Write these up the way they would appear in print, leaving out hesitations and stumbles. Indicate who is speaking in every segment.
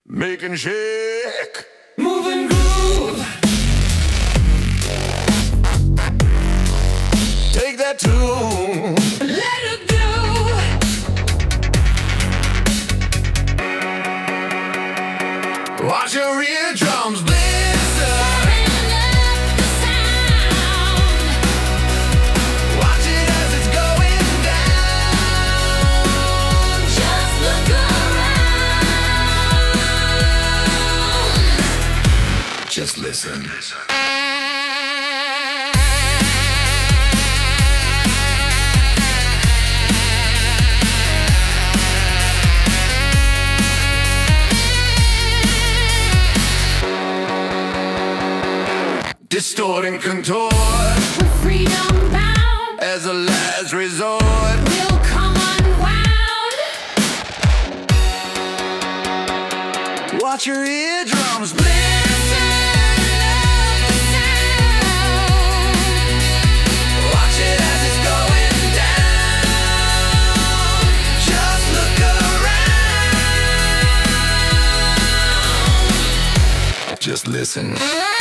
Speaker 1: Make and shake,
Speaker 2: Move and groove.
Speaker 1: take that tune.
Speaker 2: Let it go.
Speaker 1: Watch your eardrums blister.
Speaker 2: Turn up the sound.
Speaker 1: Watch it as it's going down.
Speaker 2: Just look around.
Speaker 1: Just listen. Distort and contort
Speaker 2: We're freedom bound.
Speaker 1: as a last resort.
Speaker 2: We'll come unwound.
Speaker 1: Watch your eardrums blister. Watch it as it's going down. Just look around. Just listen.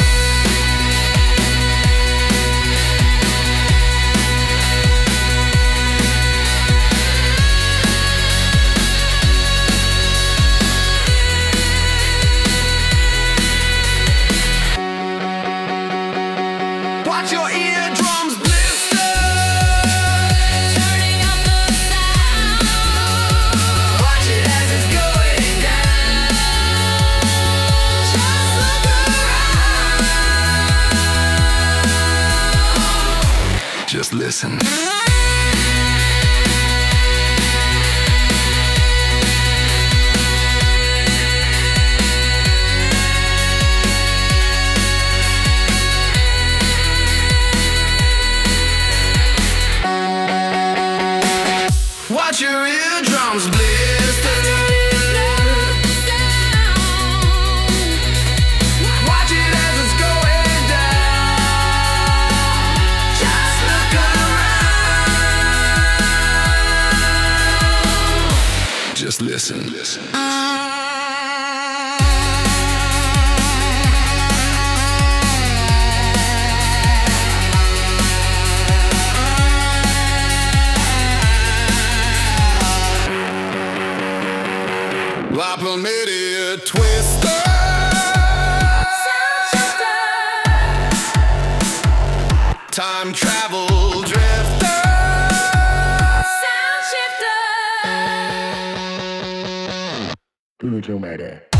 Speaker 1: Watch your eardrums blister.
Speaker 2: Turning up the sound.
Speaker 1: Watch it as it's going down.
Speaker 2: Just look around.
Speaker 1: Just listen. Watch your eardrums blister. Watch it as it's going down. Just look around. Just listen. La Palmeria Twister. Time travel drifter.
Speaker 2: Sound shifter.
Speaker 1: Ujo Mayday.